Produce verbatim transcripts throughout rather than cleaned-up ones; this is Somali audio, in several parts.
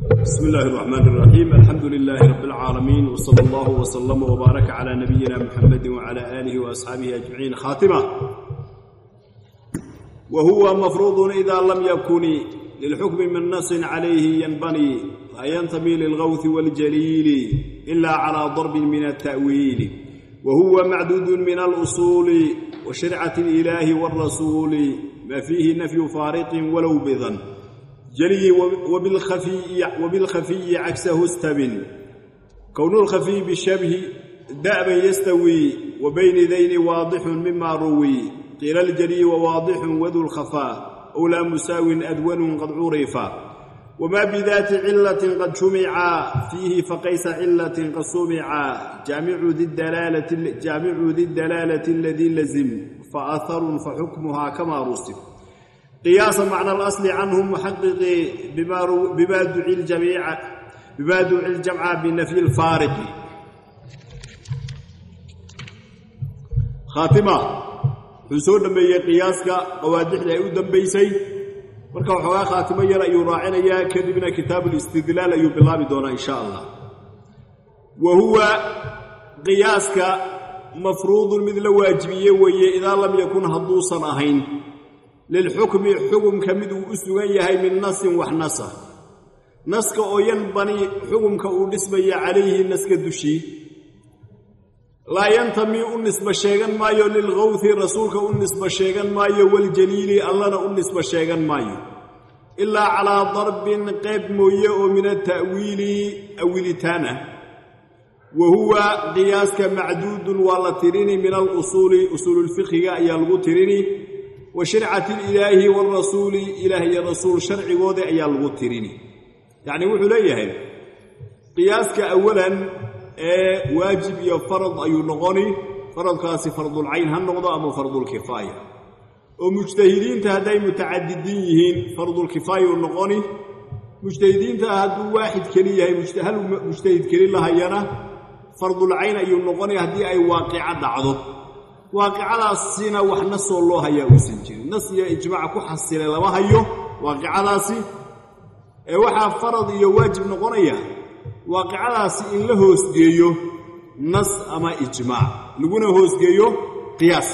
بسم الله الرحمن الرحيم. الحمد لله رب العالمين، وصلى الله وسلم وبارك على نبينا محمد وعلى آله وأصحابه أجمعين. خاتمة: وهو مفروض إذا لم يكن للحكم من نص عليه ينبني لا ينتمي للغوث والجليل إلا على ضرب من التأويل، وهو معدود من الأصول وشرعة الإله والرسول ما فيه نفي فارق ولو بظن جلي وبالخفي, وبالخفي عكسه استبن، كون الخفي بالشبه دأبا يستوي وبين ذين واضح مما روي، قيل الجلي وواضح وذو الخفاء أولى مساو أدون قد عرفا، وما بذات علة قد شمع فيه فقيس علة قد سمع، جامع ذي الدلالة, جامع ذي الدلالة الذي لزم فأثر فحكمها كما رسم، قياس معنى الأصل عنهم محقق بما دعي الجميع بما دعي الجمع بنفي الفارق. خاتمة: حسون دمبي قياسك قوادح لا يدنبيسي marka waxa khaatimo yar ayuu raacinaya kadibna kitaab al-istidlal ayuu bilaabi doona insha Allah. wa huwa qiyaaska mafruud mid la waajibiye weeye idaa lam yakun haduusan ahayn lil hukmi hukm kamid uu sugan yahay min nasin wax nasa naska oo yan bani hukumka uu dhismaya calayhi naska dushi لا ينتمي النسبة شيئاً مايو للغوث رسولك النسبة شيئاً مايو والجليل الله النسبة شيئاً مايو إلا على ضرب قيب مويو من التأويل أولتانا، وهو قياس معدود والتريني من الأصول أصول الفقه يلغو تريني وشرعة الإله والرسول إلهي الرسول شرعي وضع يلغو تريني. يعني وحليه قياسك أولاً ee waajib iyo farad ayuu noqoni faradkaasi fardul ayn han noqdo ama fardul kifaaya oo mujtahidiinta haday mutaaddidiin yihiin fardul kifaaya uu noqoni mujtahidiinta haduu waahid kaliya yahay mujtahal mujtahid kaliya lahayana fardul ayn ayuu noqoni hadii ay waaqica dhacdo waaqicadaasina wax nasoo loo hayaa uu san jirin nas iyo ijmaac ku xasilay lama hayo waaqicadaasi ee waxa farad iyo waajib noqonaya waaqicadaasi in la hoosgeeyo nas ama ijmaac laguna hoosgeeyo qiyaas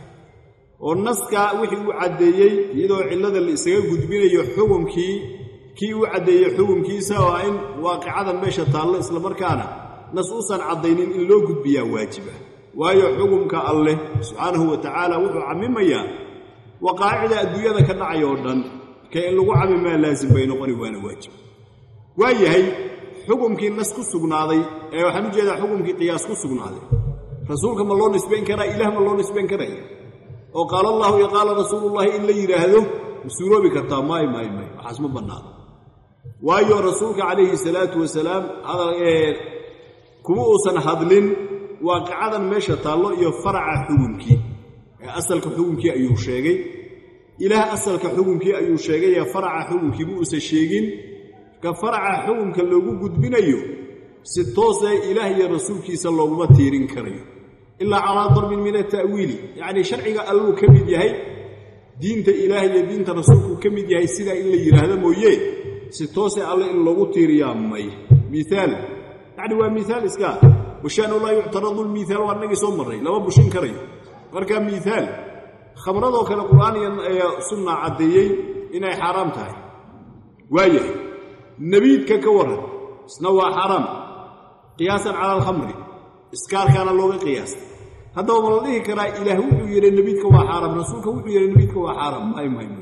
oo naska wixii uu cadeeyay iyadoo cilada la isaga gudbinayo xukunkii kii uu cadeeyay xukunkiisa oo in waaqicada meesha taalo isla markaana nas uusan cadeynin in loo gudbiyaa waajiba waayo xukunka Allah subhanahu wa ta'ala wuxuu camimaya waqaa'ida adduunyada ka dhacay oo dhan ka in lagu camimaa laazim bay noqoni waana waajib waayahay xukumkii nas ku sugnaaday ee waxaan u jeedaa xukumkii qiyaas ku sugnaaday rasuulka ma loo nisbeen karaa ilaah ma loo nisbeen karaa oo qaal Allah iyo qaal rasuulullaahi in la yiraahdo suuroobi kartaa maay maay maay waxaas ma banaado waayo rasuulka calayhi salaatu wasalaam hada ee kuma uusan hadlin waaqicadan meesha taalo iyo faraca xukumkii ee asalka xukumkii ayuu sheegay ilaah asalka xukumkii ayuu sheegay ee faraca xukumkii buu uusan sheegin كفرع حكم كلوغو غدبينيو ستوسه إله يا رسول كيس لوغما تيرين كريو إلا على ضرب من التأويل، يعني شرعي الله كميد يحي دينت إله يا دينت رسولك كميد يحي سيدا إلا يرهد مويه ستوسه الله إن لوغو تيريا مي مثال يعني هو مثال إسكا وشان الله يعترض المثال وأنك سمري لما بشين كريو وركا مثال خبرده كالقرآن سنة عديي إنها حرام تاي وايه نبيك كورن سنوا حرام قياسا على الخمر اسكار كان لوغ قياس هذا هو الله كرا اله يري نبيك وا حرام رسولك و يري نبيك وا حرام اي مهم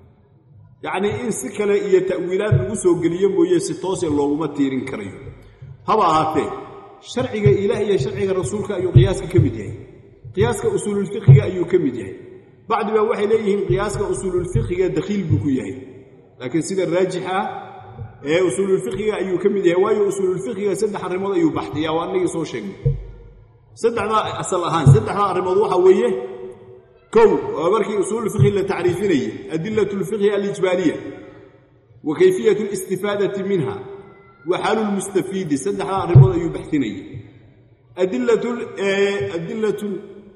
يعني ان سكله iyo ta'wiilaad lagu soo galiyo mooyee si toos ah looguma tiirin karayo haba ahaatee sharciga ilaah iyo sharciga rasuulka ayuu qiyaaska kamid yahay qiyaaska usulul fiqhiga ayuu kamid yahay bacdiba waxay leeyihiin qiyaaska usulul fiqhiga dakhil buu ku yahay laakiin sida raajixa ee usulul fiqhiga ayuu kamid yahay waayo usulul fiqhiga saddex arimood ayuu baxdiyaa waa annaga soo sheegnay saddexda asal ahaan saddexda arimood waxa weeye kow markii usulul fiqhi la taariifinay adillatul fiqhi al-ijbaliyya wa kayfiyatu al-istifadati minha wa halul mustafid saddexda arimood ayuu baxtinay adillatul adillatul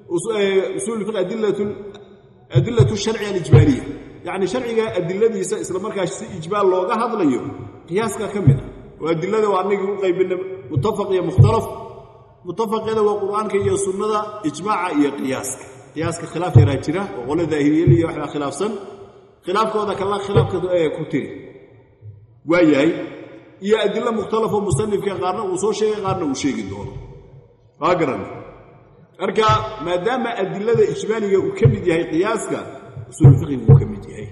usulul fiqhi adillatul adillatul shar'i al-ijbaliyya يعني شرعي أدلة إسلام مركز إجبال لوجه هذا اليوم قياس كمدة وأدلة وأنك قيبنا متفق يا مختلف متفق هذا والقرآن كي يسنة إجماع يا قياس قياس خلاف راجرة وقول ظاهرية لي وحنا خلاف سن خلاف كذا كلا خلاف كذا كتير وياي يا أدلة مختلفة ومصنف كقارنا وصور شيء قارنا وشيء الدور أقرن أرجع ما دام أدلة إجمالية وكمل هي قياسك أصول الفقه وكمل هي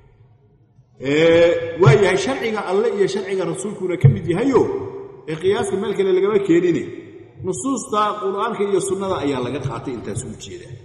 إيه وياي شرعي الله يا شرعي رسولك وكمل هيو قياس الملك اللي جابه كيريني نصوص تا القرآن كي السنة أيها لقد خاطئ أنت سوتشي ده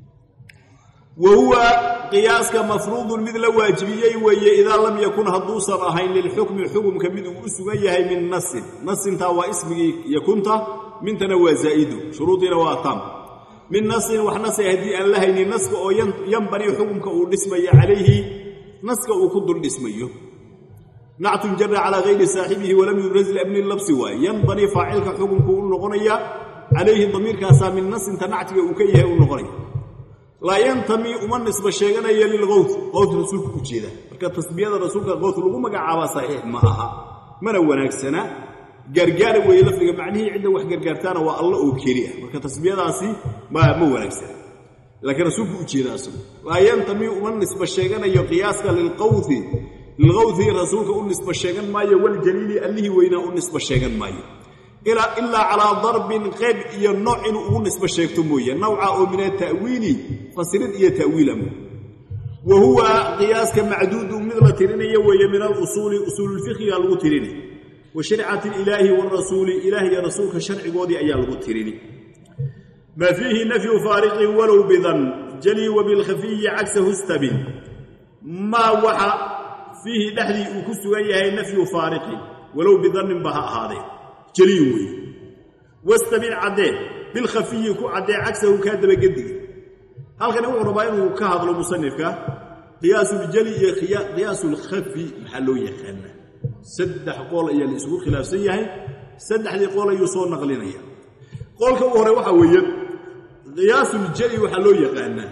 وهو قياس كمفروض مثل واجبية وهي إذا لم يكن هدوسا رهين للحكم حكم كمده أسوية من نص نص تا واسمه يكون تا من تنوى زائد شروط نواتام من نص وحنص يهدي أن لهين نسك أو ينبني حكم كأولسمي عليه نسك أو كدر الاسميه نعت جر على غير صاحبه ولم يبرز لابن اللبس وينبني فاعلك حكم كون نغنيا عليه ضمير كاسا من نص تنعت وكيه ونغنيا لا ينتمي ومن نسبه شيغانيا للغوث غوث رسولك وجيده marka tasbiyada rasuulka غوث lagu magacaabo saxiix ma aha mana wanaagsana gargaar way lafdiga macnaheedu cid wax gargaartana waa Allah oo kaliya marka tasbiyadaasi ma ma wanaagsana laakiin rasuulku ujeeda asoo la yantami ومن نسبه شيغانيا qiyaaska lilqawth للغوث رسولك النسبة الشيغان مايو والجليل اللي وينا النسبة الشيغان مايو إلا إلا على ضرب قيب إيا النوع إنه النسبة الشيغتموية نوع من التأويل فصيرت إيا تأويلا وهو قياس كمعدود مثل تريني وهي من الأصول أصول الفقه الغتريني وشرعة الإله والرسول إلهي رسولك شرع قودي أيا الغتريني ما فيه نفي فارق ولو بظن جلي وبالخفي عكسه استبن ما وحى فيه دحلي وكسوغيه نفي فارق ولو بظن بها هذا جليوي واستبن عده بالخفي كو عده عكسه كادب قدي هل كان هو ربا انه كهضل مصنفك قياس الجلي قياس الخفي محلو يخنا سدح قول يا الاسبوع خلافسيه سدح لي قول يسو نقلينيا قولك هو waxa weeye قياس الجلي waxa loo yaqaana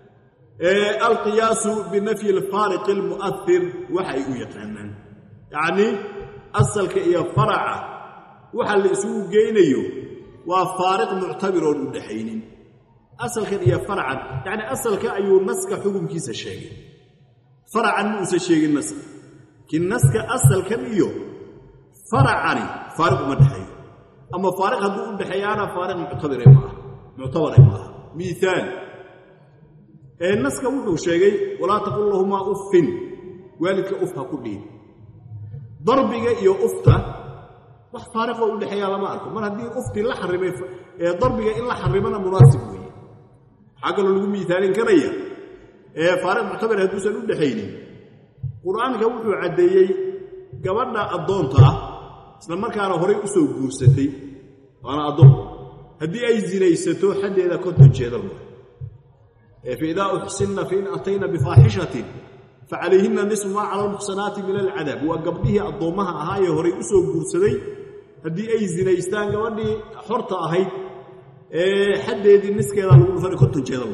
القياس بنفي الفارق المؤثر وحي يقانن يعني أصلك إيا فرع وحل اسمه جينيو وفارق معتبر ودحينين أصلك إيا فرعا يعني أصلك أيو نسك حكم كيس الشيء فرعا موسى الشيء النسك كي النسك أصلك إيو فرعا فارق مدحي أما فارق هدو دحيانا فارق معتبر معه معتبر معه مثال الناس كانوا شيء ولا تقول لهما أف والدك أفها كلين ضربك يا أفته وحفارق ولا حيا لما أركم من هذه أفتي لا حرمه ضربك إلا حرمنا مناسب ويا حقل لهم مثال كريه فارق معتبر هدوس ولا حيني قرآن كانوا عديي قبلنا الضونطة لما كان هوري أسوق جوستي أنا أضم هدي أي زينيستو حد إذا كنت جيدا فإذا أحسن فإن أتينا بفاحشة فعليهن نصف ما على المحصنات من العذاب وقبله الضومها هاي هوري أسوق جوستي هدي أي زينيستان قبلني حرطة هاي حد يدي النسك إذا لو فرق كنت جيدا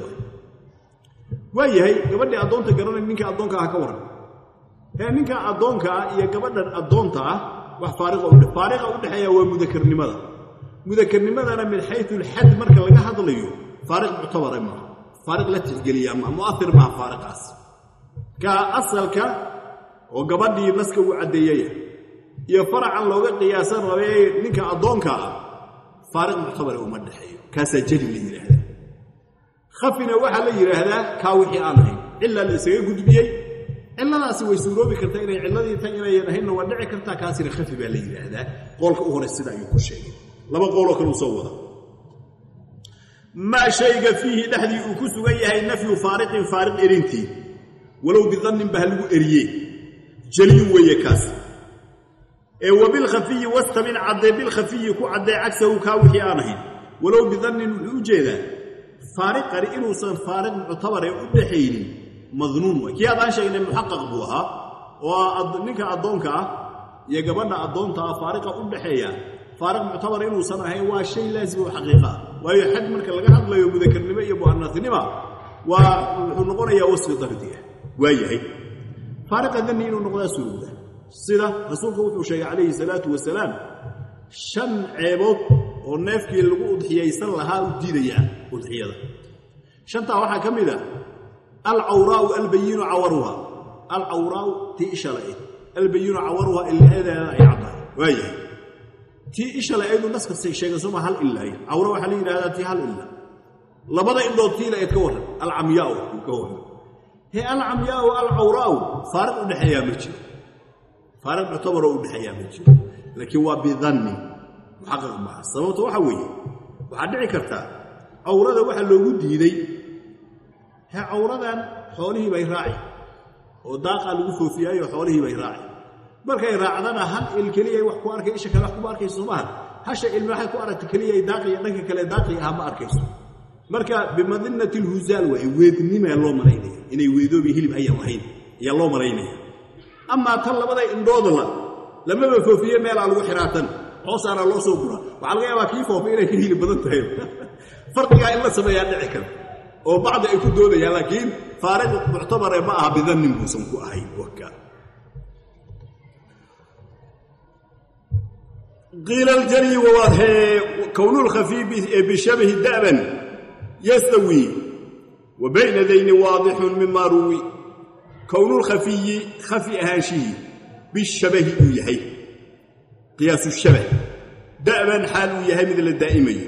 وهي هي قبلني أضونتا قررنا منك أضونك هكورا هي منك أضونك يا قبلنا أضونتا وفارقة وده فارقة وده حيا ومذكر لماذا مذكر لماذا أنا من حيث الحد مركز لقى هذا ليه فارق معتبر ما فارق لا تسجليه مؤثر مع فارق أصل كأصل ك وقبلني مسك وعدية يفرع عن لغة قياسا ربي منك أضونك فارق معتبر ومد حيا كسجل لي هذا خفنا وحلا لي هذا كاوحي أنا إلا اللي سيجود بيه إلا لا سوي سروبي كرتين علادي تاني ينهين ودعي كرتا كاسر خفي بالي هذا قولك أخر السدع يكون شيء لما قولك المصوّدة ما شيء فيه دحدي وكسو جاي النفي فارق فارق إرنتي ولو بظن بهلو إريه جلي ويكاس وبالخفي وسط من عد بالخفي كو عد عكسه كاوحي أنهين ولو بظن وجد فارق قرئ وصل فارق معتبر يودحيني مظنون وكي هذا شيء محقق بوها وأنك أضونك يا جبنا أضونتا فارقة أودحيا فارق معتبر إنه صنعه هو شيء لازم حقيقة ويحد من كل جهة لا يبدأ كلمة يبغى الناس نما ونقول يا وصل ضرتيه وياي فارق ذني إنه نقول سوده sida rasuulku wuxuu sheegay calayhi salaatu wasalaam shan ceebood oo neefkii lagu udxiyaysan lahaa u diidayaa udxiyada shantaa waxaa ka mid ah alcawraa'u albayinu cawaruha alcawraa'u tii isha la'eed albayinu cawaruha ilaeedeeda ay caddahay waayahay tii isha la'eedu naska sheegay soma hal ilaay cawra waxaa la yidhahdaa tii hal ila labada indhood tii la'eed ka warran alcamyaa'u uu ka warran he alcamyaa'u alcawraa'u faariq u dhexeeyaa ma jiro faariq muctabaroo u dhexeeyaa ma jiro laakiin waa bidanni muxaqiq maaha sababta waxa weeye waxaa dhici kartaa cawrada waxaa loogu diiday he cawradan xoolihii bay raaci oo daaqaa lagu foofiyaayo xoolihii bay raaci markay raacdana hal il keliyay wax ku arkay isha kale wax kuma arkayso maaha hasha ilmi waxay ku aragta keliyay daaqiya dhanka kale daaqii aha ma arkayso marka bimadinati alhuzaal way weednima loo maraynaya inay weedoobi hilib ayan lahayn ayaa loo maraynaya amaa tan labada indhoodla lamaba foofiye meelaa lagu xiraatan hoosaana loo soo gura waxaa laga yaabaa kii foofa inay ka hilib badan tahay farqigaa in la sameeyaa dhici kara oo bacdi ay ku doodayaan laakiin faariq muctabare ma aha bidannin buusan ku ahayn wakaa qiila aljari wawadhe kownu lkhafiifi bishabahi da'ban yastawi wa bayna dayni waadixun mima ruwi kownu lkhafiyi khafi ahaanshihi bishabahi uu yahay qiyaasu shabah da'ban xaal uu yahay mid la daa'imayo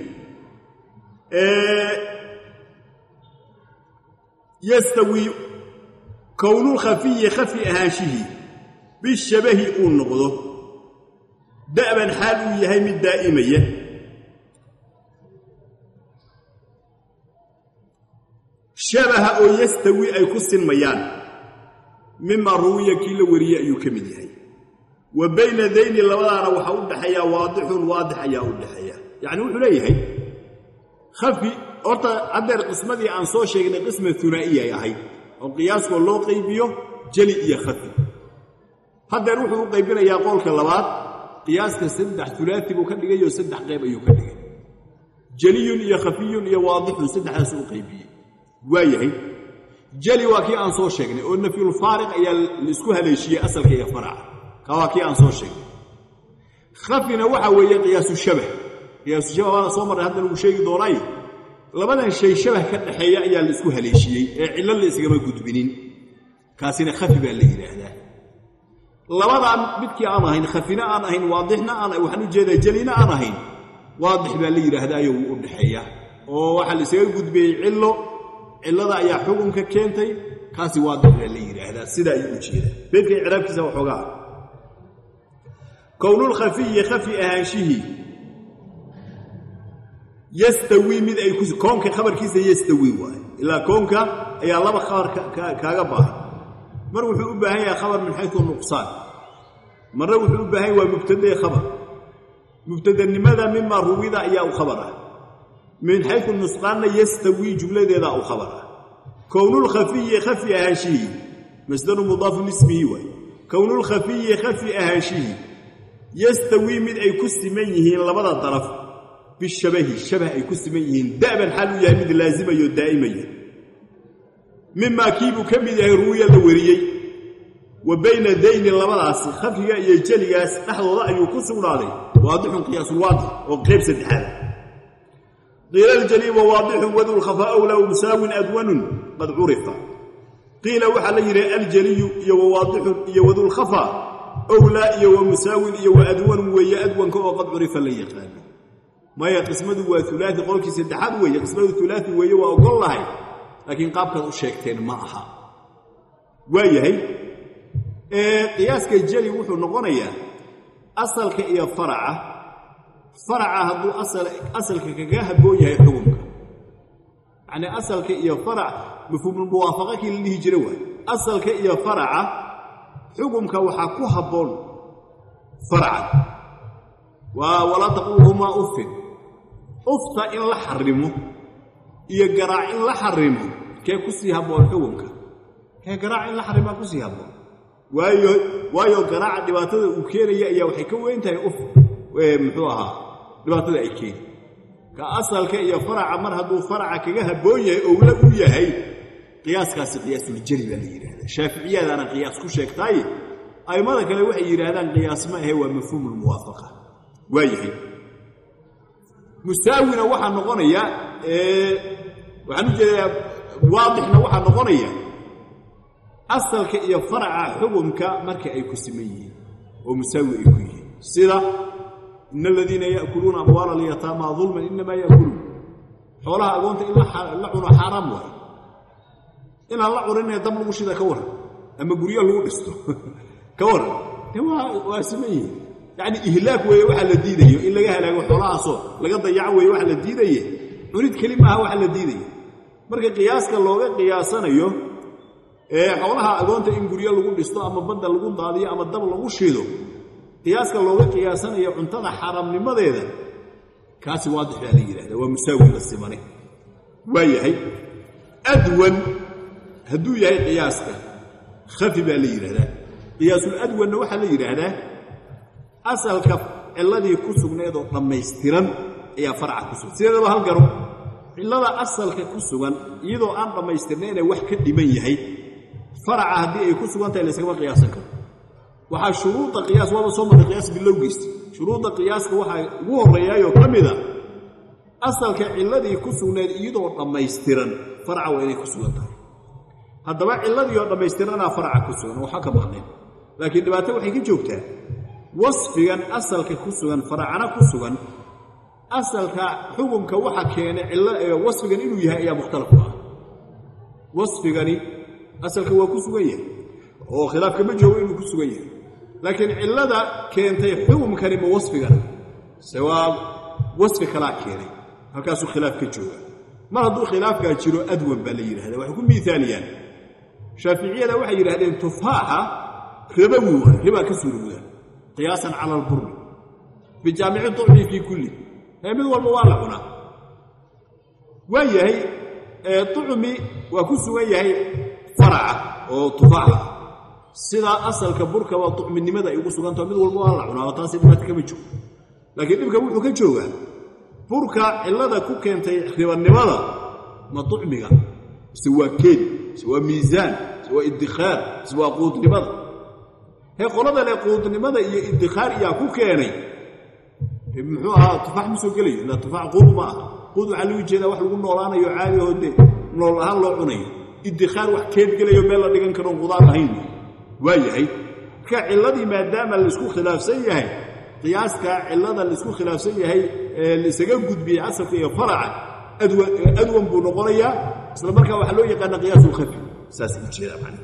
yastawi kownu lkhafiyi khafi ahaanshihi bishabahi uu noqdo da'ban xaal uu yahay mid daa'imaya shabaha oo yastawi ay ku sinmayaan mima ruwiya kii la wariyey ayuu ka mid yahay wa bayna dayni labadaana waxaa u dhexeeyaa waadixun waadix ayaa u dhexeeya yacni wuxuu leeyahay khafi horta haddeer qismadii aan soo sheegnay qisma hunaa'iya ay ahayd oo qiyaaskoo loo qaybiyo jeli iyo khafi haddeer wuxuu u qaybinayaa qowlka labaad qiyaaska saddex ulaai buu ka dhigayoo saddex qayb ayuu ka dhigay jeliyun iyo khafiyun iyo waadixun saddexdaas u qaybiyey waa yahay jeli waa kii aan soo sheegnay oo nafyulfaariq ayaa laisku haleeshiyey asalka iyo faraca ka waa kii aan soo sheegnay khafina waxa weeye qiyaasu shabah qiyaasu shabah waana soo marray haddan uu sheegi doonay labadan shay shabah ka dhaxeeya ayaa laisku haleeshiyey ee cillo la isgama gudbinin kaasina khafi baa la yidhaahdaa labadaan midkii aan ahayn khafina aan ahayn waadixna aan waxaan u jeedaa jelina aan ahayn waadix baa la yidhaahdaayo wuu u dhexeeya oo waxaa la isaga gudbiyey cillo cillada ayaa xukunka keentay kaasi waadix baa la yidhaahdaa sidaa ayuu u jeedaa beedka icraabkiisa waxoogaa kownulkhafiyi khafi ahaanshihii yastawi mid ay ku koonka khabarkiisa yastawi waaye ilaa koonka ayaa laba khabar kaaga baahan mar wuxuu u baahan yahay khabar min xaysu nuqsaan marna wuxuu u baahan yahay waa mubtadae khabar mubtadanimada mima ruwida ayaa u khabar ah min xaysu nusqaanna yastawi jumladeedaa u khabar ah kownulkhafiyi khafi ahaanshihi masdaru mudaafun ismihi waay kownulkhafiyi khafi ahaanshihi yastawi mid ay ku siman yihiin labada daraf bishabahi shabah ay ku siman yihiin da'ban xaal uu yahay mid laazimayo daa'imaya mimaa kiibuu ka mid yahay ruwiya la wariyey wa bayna dayni labadaasi khafiga iyo jeligaas dhexdooda ayuu ku sugnaaday waadixun qiyaasulwaadix oo qayb saddexaada qiila aljali wa waadixun wadulkhafaa awlaa musaawin adwanun qad curifa qiila waxaa la yidhi aljaliyu iyo wa waadixun iyo wadulkhafaa awlaa iyo wa musaawin iyo wa adwanun weeye adwanka oo qad curifa la yaqaano maya qismadu waa ulaai qolkii saddexaad weeye qismadu ulaai weeye waa ogol lahay laakiin qaabkaad u sheegteen ma aha waa yahay qiyaaska jeli wuxuu noqonayaa asalka iyo faraca faraca hadduu asalka kaga habboon yahay xukunka yacnii asalka iyo farac mafhuumulmuwaafaqa kii la dhihi jira waay asalka iyo faraca xukunka waxaa ku habboon faracan waa walaa taquuluhumaa uffin ufta in la xarimo iyo garaac in la xarimo kee ku sii habboon xukunka kee garaac in la xarimaa ku sii habboon waayo waayo garaaca dhibaatada uu keenaya ayaa waxay ka weyn tahay uf muxuu ahaa dhibaatada ay keeni ka asalka iyo faraca mar hadduu faraca kaga habboon yahay owla u yahay qiyaaskaasi qiyaasul jali baa la yidhaahdaa shaaficiyadaana qiyaas ku sheegtaaye أي ماذا كان وحي يرادان قياس ما هو مفهوم الموافقة وايحي مساوينا وحا نقونيا إيه وحنجي واضحنا وحا نقونيا أصلك إيا فرع حكمك مركا أي كسميين ومساوي أي كيه سيدا إن الذين يأكلون أموال اليتامى ظلما إنما يأكلون حولها أقولت إلا لعنا حرام واي إلا لعنا يدم مشيدا كورا أما قرية له بستو كورا هو واسميه يعني إهلاك وهي واحد لديده إلا جهلا وحولها صور لقد ضيعوا وهي واحد لديده نريد كلمة واحد لديده مركا قياسك اللغة قياسنا يو إيه حولها أقولت إن قرية له بستو أما بدل لقون ضادية أما الدم له شيدو قياسك اللغة قياسنا يو عنتنا حرام لماذا إذا كاسي واضح عليه هذا ومساوي للسمانه وياهي أدون هدو ياهي قياسك خفي بالي هذا قياس الأدون وحا لي هذا أسأل كف الذي كسبنا يدو لما يسترن يا فرع كسب سيدا بهالقرب إلا أسأل كسبنا يدو أن لما يسترنين وحكا دمين يهي فرع هدي كسبنا تالي سكما قياسك وحا شروط قياس وما صمت قياس باللوغيست شروط قياس وحا وهو ريايو كمدا أصلك الذي كسونا يدو لما يسترن فرع وإلي كسونا هذا ما الذي لما يسترن فرع كسونا وحكا بغنين لكن دباته وحي كجوبته وصفيا أصلك كسونا فرعنا كسونا أصلك حكمك وحا كان وصفيا إنو يهي مختلفة وصفيا أصلك هو كسونا وخلاف كما جوه إنو كسونا لكن علada keentay xukumkani ma wasfigan sawaab wasfi kala keenay halkaas khilaaf ka jooga mar haduu khilaafka jiro adwan bal yiraahdo waxa ku miithaaliyaan shafiiciyada waxa yiraahdeen tufaaha ribawi riba ka suuruuda qiyaasan ala al-burr bi jaami'i tu'mi fi kulli mid walba waa la cunaa waayahay tu'mi waa ku sugan yahay faraca oo tufaaha sida asalka burka waa tu'minimada ay ugu suganto mid walba waa la cunaa taasi dhibaato kama jiro laakiin dhibka wuxuu ka joogaa burka cilada ku keentay ribanimada ma tu'miga siwa keed siwa miisaan siwa idkhaar siwa quudnimada he qolada le quudnimada iyo idkhaar iyo ku keenay muxuu ahaa tufaax musoo galay la tufaax quud ma quud waxa lagu jeedaa wax lagu noolaanayo caadi hoode nool ahaan loo cunayo idkhaar wax keed galayo meel la dhigan karo qudaar ahayn waayahay ka ciladii maadaama la isku khilaafsan yahay qiyaaska cilada la isku khilaafsan yahay ee isaga gudbiyay asalka iyo faraca adwan adwan buu noqonayaa isla markaa waxa loo yaqaan qiyaas khafi saas u jeeda macna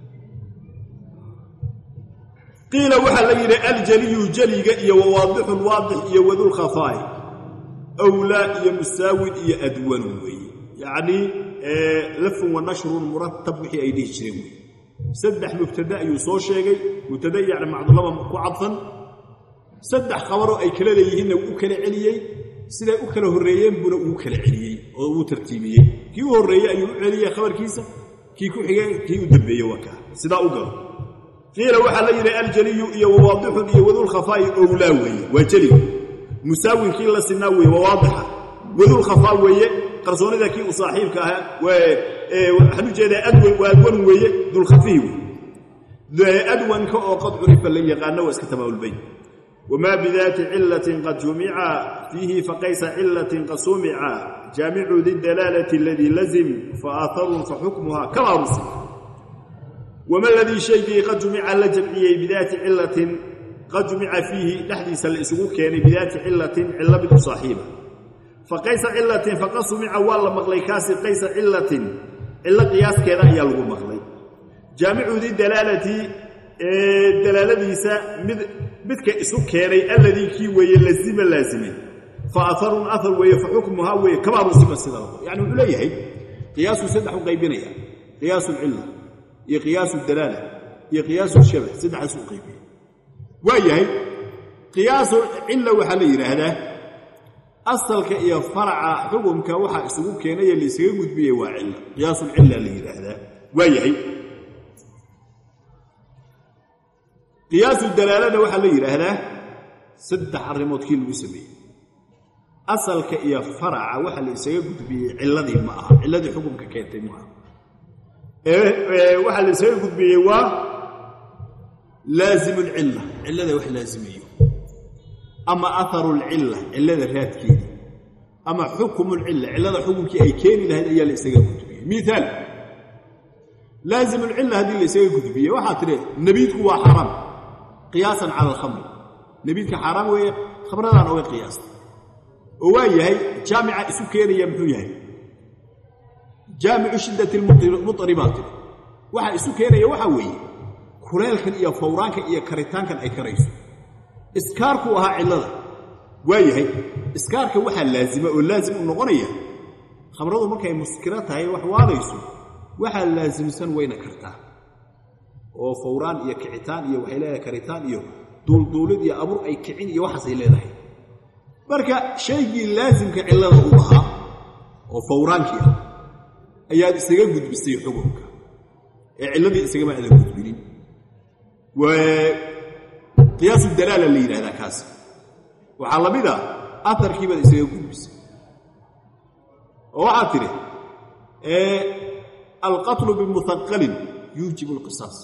qila waxa la yiri al-jali jaliga iyo waadih waadih iyo wadul khafai awla iyo musawi iyo adwan way yani laf wa nashr murattab wixii ay dhihi jireen سدح مبتدا يسو شيغي مبتدا يعني معضلبه ku cadfan saddex qabaro ay kala leeyihiin uu kala celiyay sida uu kala horeeyeen buna uu kala celiyay oo uu tartiibiyay kii horeeyay ayuu celiyay khabarkiisa kii ku xigay kii u dambeeyay waka sida uu galo qila waxa la yiri al-jali iyo waadih iyo wadul khafai awlawi wa jali musawi kii la sinawi waadih wadul khafai weeye qarsoonida kii u saaxiibka ah waa waxaan u jeedaa adwan waa adwan weeye dul khafiif adwan ka oo qad urifa la yaqaan waa iska tabaul bay wama bidati illatin qad jumi'a fihi faqaysa illatin qasumi'a jami'u didalalati alladhi lazim fa atharu fa hukmuha kama rusul wama alladhi shay'i qad jumi'a la jam'iyyi bidati illatin qad jumi'a fihi lahdis al-isugu keenay bidati illatin illa bi sahiba faqaysa illatin faqasumi'a wala maqlaykaasi qaysa illatin إلا قياس كذا يلغو مقلي جامع ذي دلالتي دلالتي سا بدك اسو كيري الذي كي وي لازم لازم فاثر اثر وي فحكمها وي كما رسم السلام يعني وليه قياس سدح قيبينيا قياس العله يا قياس الدلاله يا قياس الشبه سدح اسو قيبين وياه قياس العله وحلي هذا أصلك إيا فرع حكمك وحا اسمه كينيا اللي سيقود بيه وعلا قياس العلة اللي هذا ويحي قياس الدلالة وحا اللي هذا سد حرموت كيل وسمي أصلك إيا فرع وحا اللي سيقود بيه علة معها علة حكمك كينتي معها وحا اللي سيقود بيه و لازم العلة علة وح لازميه أما أثر العلة علة رات كيدي أما حكم العلة علة حكمك أي كين لهذه هي اللي استجاب كتبية مثال لازم العلة هذه اللي استجاب كتبية واحد ترى نبيتك هو حرام قياسا على الخمر نبيتك حرام وهي خبرنا عن هو قياس وهي هي جامعة سكرية محوية جامع شدة المضطربات waxa isu keenaya waxa weeye kuleelkan iyo fawraanka iyo karitaankan ay karayso iskaarku aha cilada waayahay iskaarka waxa laazima oo laazim u noqonaya khamradu markay muskira tahay wax waadayso waxa laazimsan weyna kartaa oo fawraan iyo kicitaan iyo waxay leedahay karitaan iyo duulduulid iyo abur ay kicin iyo waxa ay leedahay marka shaygii laazimka cilada u ahaa oo fawraankii ayaa isaga gudbisay xukunka علمي إسقما على المدبرين وقياس الدلالة اللي هذا كاس وعلى بذا أثر كيف إسقما بس وعاتره إيه القتل بالمثقل يوجب القصاص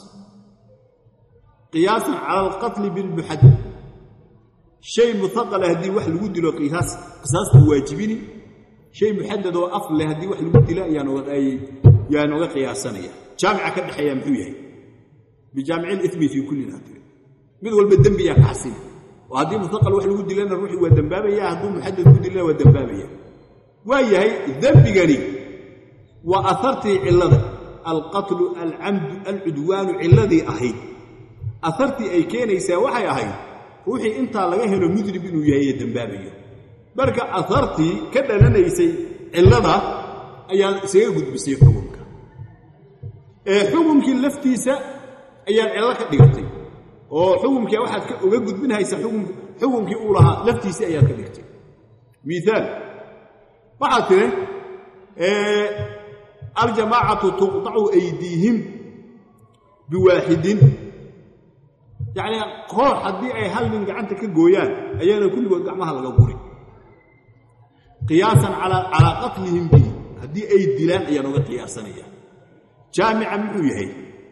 قياسا على القتل بالمحدد شيء مثقل هدي واحد ود له قياس قصاص واجبيني شيء محدد وأصل هدي واحد ود له يعني أي يعني قياسانية جامعة كدحية محوية بجامع الإثم في كل ناتر من هو الدم بيا كحسين وهذه مثقل واحد ودي لنا الروح والدمبابة يا هذو محدد ودي لنا والدمبابة وهي هي الذنب قريب وأثرت علده القتل العمد العدوان علذي أهي أثرت أي كان يساوي أهي روحي أنت لقاه له مدرب إنه يهي الدمبابة بركة أثرت كذا لنا يسي علده أيان سيقود بسيفهم xukumkii laftiisa ayaa cilad ka dhigtay oo xukumkii waxaad ka uga gudbinaysa xukum xukumkii uu lahaa laftiisa ayaa ka dhigtay midaal waxa tire ee al-jamaa'atu tuqta'u aydihim biwaahidin yani koox hadii ay hal nin gacanta ka gooyaan ayaana kulligood gacmaha laga guri qiyaasan ala ala qatlihim bi hadii ay dilaan ayaa uga qiyaasanaya جامع محوية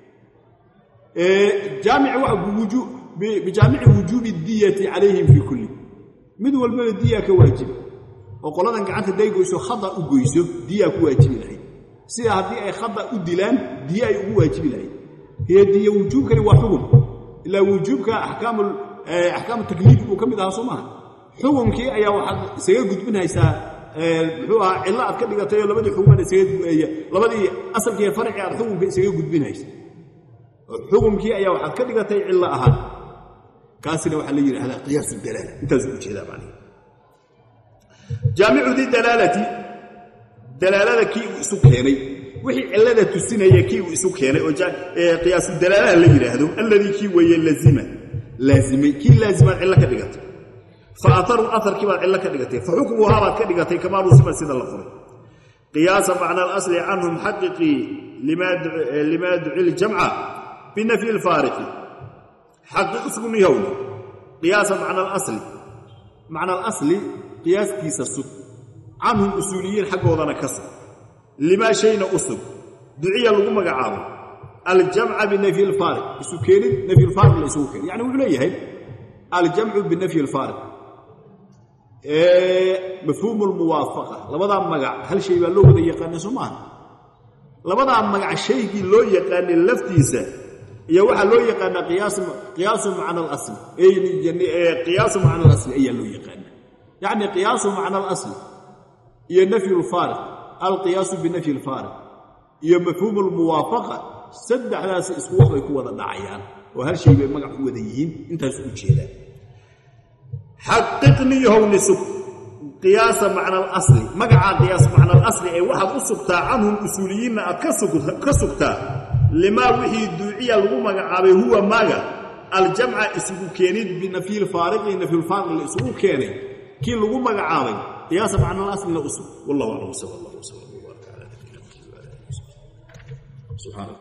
إيه جامع وجوب بجامع وجوب الدية عليهم في كل مدو البلد الدية كواجب وقلنا إن قعدت دايقو يسو خطأ وقويسو دية كواجب لهي سيها دي أي خطأ ودلان دية كواجب لهي هي دية وجوب كان وحكم إلا وجوب كأحكام أحكام التكليف وكم إذا صمها حكم كي أي واحد سيجد منها يسا هو علاء كذي قتيه لبدي حكومة سيد لبدي أصل كي فرع الحكم سيد بينهاش حكم كي أيه واحد كذي قتيه علاء أحد كاسر وحلي هذا قياس الدلالة أنت زوج هذا معني جامع ذي الدلالة دلالة كي سكيني وحي علة تسنى يكي سكيني وجاء قياس الدلالة اللي هذا الذي كي ويا لازمة لازمة كي لازمة علة كذي قتيه فأثر أثر كما علة كدغتي فحكمه هذا كدغتي كما وصف سيد الله قياس معنى الأصل عنهم حققي لما دع... لما دعي الجمعة بنفي الفارق حقق اسم يوم قياس معنى الأصل معنى الأصل قياس كيس السد عنهم أصوليين حق وضنا كسر لما شيء أصل دعي لهم مقعاب الجمع بنفي الفارق يسكين نفي الفارق لا يسكين يعني وعليه الجمع بنفي الفارق إيه مفهوم الموافقة لبدا مقع هل شيء لو بدا يقان سمان لبدا مقع شيء لو يقان اللفتيسة يا waxa loo yaqaan qiyaas qiyaas macna al-asl ay qiyaas macna al-asl ay loo yaqaan yani qiyaas macna al-asl iyo nafy al-fariq al-qiyaas bi nafy al-fariq iyo mafhum al-muwafaqa saddexdaas isku wax ay ku wada dhacayaan oo hal shay bay magac u wada yihiin intaas u jeedaan حققني هو نسب قياس معنى الأصل مقع قياس معنى الأصل أي واحد أسبتا عنهم أصوليين كسبتا لما وحي الدعية المقع هو مقع الجمع اسمه كينيد بنفي الفارق نفي الفارق اللي اسمه كينيد كي لغو مقع قياس معنى الأصل لأسب والله أعلم صلى الله عليه وسلم وبارك على نبينا محمد سبحانه